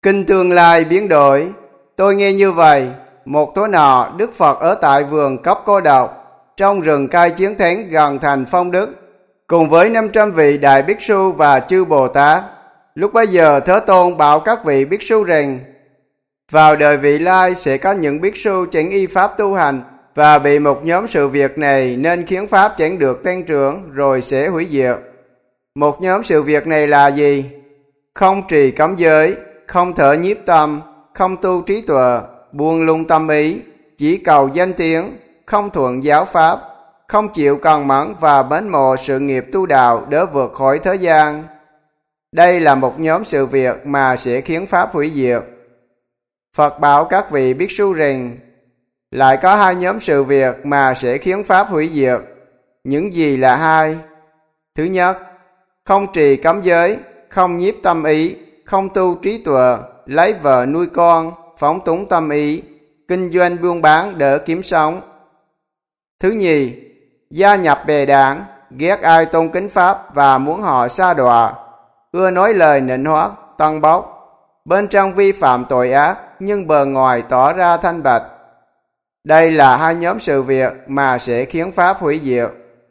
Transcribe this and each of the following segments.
Kinh tương lai biến đổi. Tôi nghe như vậy, một tối nọ Đức Phật ở tại vườn Cốc Cô Độc, trong rừng Cai Chiến Thánh gần thành Phong Đức, cùng với 500 vị Đại Bích Su và chư Bồ Tát. Lúc bấy giờ Thế Tôn bảo các vị Bích Su rằng, vào đời vị lai sẽ có những Bích Su chẳng y pháp tu hành, và bị một nhóm sự việc này nên khiến pháp chẳng được tăng trưởng, rồi sẽ hủy diệt. Một nhóm sự việc này là gì? Không trì cấm giới, không thở nhiếp tâm, không tu trí tuệ, buông lung tâm ý, chỉ cầu danh tiếng, không thuận giáo pháp, không chịu cần mẫn và mến mộ sự nghiệp tu đạo để vượt khỏi thế gian. Đây là một nhóm sự việc mà sẽ khiến pháp hủy diệt. Phật bảo các vị Bích Su rằng, lại có hai nhóm sự việc mà sẽ khiến pháp hủy diệt. Những gì là hai? Thứ nhất, không trì cấm giới, không nhiếp tâm ý, không tu trí tuệ, lấy vợ nuôi con, phóng túng tâm ý, kinh doanh buôn bán để kiếm sống. Thứ nhì, gia nhập bè đảng, ghét ai tôn kính pháp và muốn họ sa đọa, ưa nói lời nịnh hót, tân bốc, bên trong vi phạm tội ác nhưng bề ngoài tỏ ra thanh bạch. Đây là hai nhóm sự việc mà sẽ khiến pháp hủy diệt.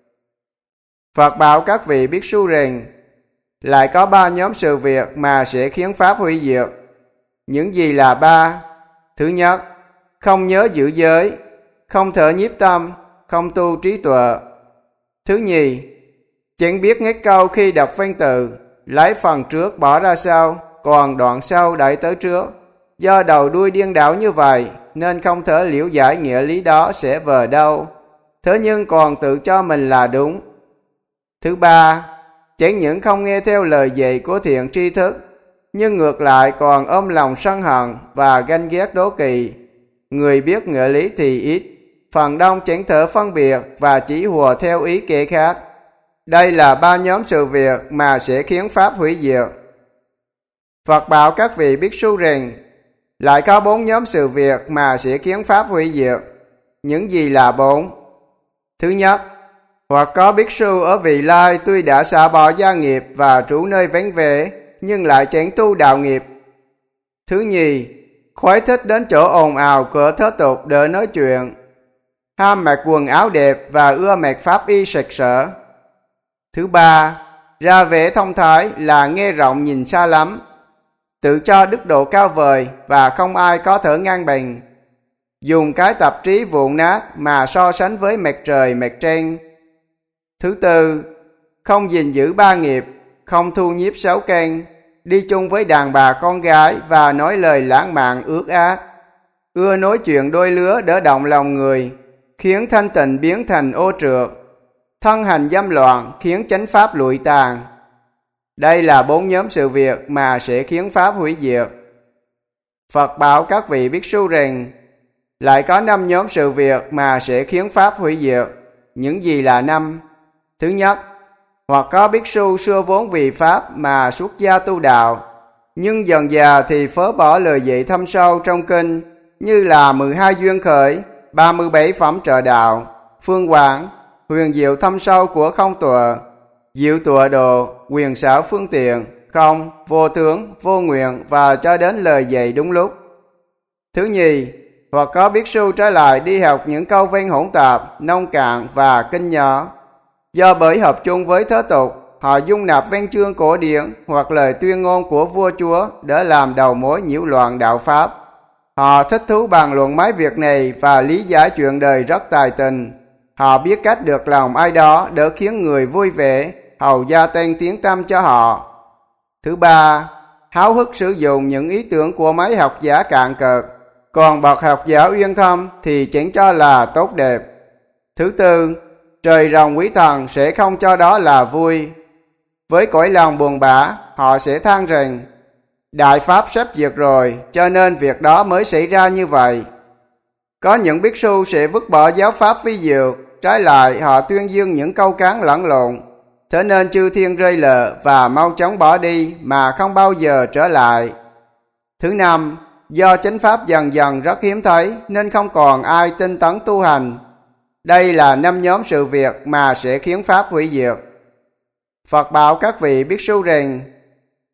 Phật bảo các vị Bích Su rằng, lại có ba nhóm sự việc mà sẽ khiến pháp hủy diệt. Những gì là ba? Thứ nhất, không nhớ giữ giới, không thở nhiếp tâm, không tu trí tuệ. Thứ nhì, chẳng biết ngắt câu khi đọc văn tự, lấy phần trước bỏ ra sau, còn đoạn sau đẩy tới trước. Do đầu đuôi điên đảo như vậy, nên không thể liễu giải nghĩa lý đó sẽ về đâu. Thế nhưng còn tự cho mình là đúng. Thứ ba, chẳng những không nghe theo lời dạy của thiện tri thức, nhưng ngược lại còn ôm lòng sân hận và ganh ghét đố kỵ. Người biết nghĩa lý thì ít, phần đông chẳng thể phân biệt và chỉ hùa theo ý kẻ khác. Đây là ba nhóm sự việc mà sẽ khiến pháp hủy diệt. Phật bảo các vị Bích Su rằng, lại có bốn nhóm sự việc mà sẽ khiến pháp hủy diệt. Những gì là bốn? Thứ nhất, hoặc có Bích Su ở vị lai tuy đã xả bỏ gia nghiệp và trú nơi vắng vẻ, nhưng lại chẳng tu đạo nghiệp. Thứ nhì, khoái thích đến chỗ ồn ào của thế tục để nói chuyện, ham mặc quần áo đẹp và ưa mặc pháp y sạch sẽ. Thứ ba, ra vẻ thông thái là nghe rộng nhìn xa lắm, tự cho đức độ cao vời và không ai có thể ngang bằng, dùng cái tạp trí vụn nát mà so sánh với mặt trời mặt trăng. Thứ tư, không gìn giữ ba nghiệp, không thu nhiếp sáu căn, đi chung với đàn bà con gái và nói lời lãng mạn ước ác, ưa nói chuyện đôi lứa để động lòng người, khiến thanh tịnh biến thành ô trượt, thân hành dâm loạn khiến chánh pháp lụi tàn. Đây là bốn nhóm sự việc mà sẽ khiến pháp hủy diệt. Phật bảo các vị Bích Su rằng, lại có 5 nhóm sự việc mà sẽ khiến pháp hủy diệt. Những gì là 5? Thứ nhất, hoặc có Bích Su xưa vốn vì pháp mà xuất gia tu đạo, nhưng dần dà thì phớ bỏ lời dạy thâm sâu trong kinh, như là 12 duyên khởi, 37 phẩm trợ đạo, phương quảng, huyền diệu thâm sâu của không tuệ, diệu tuệ độ, quyền xảo phương tiện, không, vô tướng, vô nguyện và cho đến lời dạy đúng lúc. Thứ nhì, hoặc có Bích Su trở lại đi học những câu văn hỗn tạp, nông cạn và kinh nhỏ. Do bởi hợp chung với thế tục, họ dung nạp văn chương cổ điển hoặc lời tuyên ngôn của vua chúa để làm đầu mối nhiễu loạn đạo pháp. Họ thích thú bàn luận mấy việc này và lý giải chuyện đời rất tài tình. Họ biết cách được lòng ai đó để khiến người vui vẻ, hầu gia tăng tiếng tăm cho họ. Thứ ba, háo hức sử dụng những ý tưởng của mấy học giả cạn cợt, còn bậc học giả uyên thâm thì chẳng cho là tốt đẹp. Thứ tư, trời rồng quý thần sẽ không cho đó là vui. Với cõi lòng buồn bã, họ sẽ than rằng, đại pháp sắp diệt rồi, cho nên việc đó mới xảy ra như vậy. Có những Bích Su sẽ vứt bỏ giáo pháp vi diệu, trái lại họ tuyên dương những câu cán lẫn lộn. Thế nên chư thiên rơi lệ và mau chóng bỏ đi mà không bao giờ trở lại. Thứ năm, do chánh pháp dần dần rất hiếm thấy nên không còn ai tinh tấn tu hành. Đây là 5 nhóm sự việc mà sẽ khiến pháp hủy diệt. Phật bảo các vị Bích Su rằng,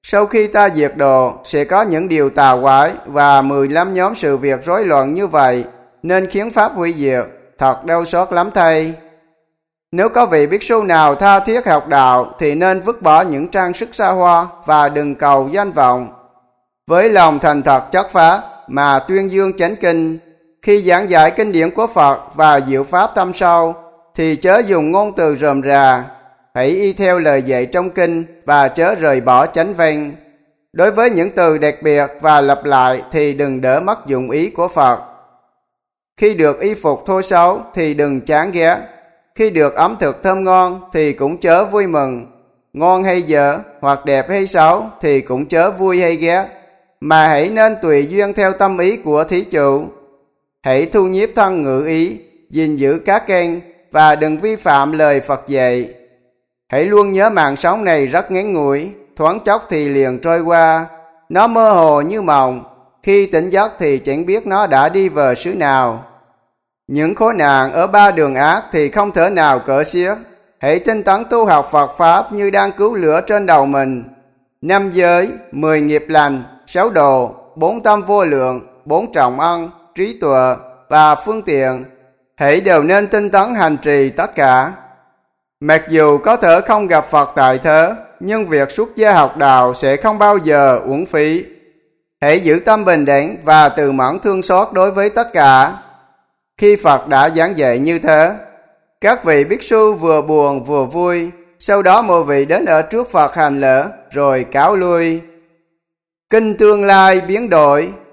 Sau khi ta diệt độ, sẽ có những điều tà quái và 15 nhóm sự việc rối loạn như vậy, nên khiến Pháp hủy diệt, thật đau xót lắm thầy. Nếu có vị bhikkhu sư nào tha thiết học đạo thì nên vứt bỏ những trang sức xa hoa và đừng cầu danh vọng. Với lòng thành thật chất Pháp mà tuyên dương chánh kinh, khi giảng giải kinh điển của Phật và diệu Pháp thâm sâu, thì chớ dùng ngôn từ rườm rà, hãy y theo lời dạy trong kinh và chớ rời bỏ chánh văn. Đối với những từ đặc biệt và lặp lại thì đừng đỡ mất dụng ý của Phật. Khi được y phục thô xấu thì đừng chán ghét. Khi được ẩm thực thơm ngon thì cũng chớ vui mừng. Ngon hay dở, hoặc đẹp hay xấu thì cũng chớ vui hay ghét, mà hãy nên tùy duyên theo tâm ý của thí chủ. Hãy thu nhiếp thân ngữ ý, gìn giữ các kênh và đừng vi phạm lời Phật dạy. Hãy luôn nhớ mạng sống này rất ngắn ngủi, thoáng chốc thì liền trôi qua. Nó mơ hồ như mộng, khi tỉnh giấc thì chẳng biết nó đã đi về xứ nào. Những khổ nạn ở ba đường ác thì không thể nào cỡ xiết. Hãy tinh tấn tu học Phật Pháp như đang cứu lửa trên đầu mình. 5 giới, 10 nghiệp lành, 6 độ, 4 tâm vô lượng, 4 trọng ân, trí tuệ và phương tiện. Hãy đều nên tinh tấn hành trì tất cả. Mặc dù có thể không gặp Phật tại thế, nhưng việc xuất gia học đạo sẽ không bao giờ uổng phí. Hãy giữ tâm bình đẳng và từ mẫn thương xót đối với tất cả. Khi Phật đã giảng dạy như thế, các vị bhikkhu sư vừa buồn vừa vui, sau đó mỗi vị đến ở trước Phật hành lễ rồi cáo lui. Kinh tương lai biến đổi,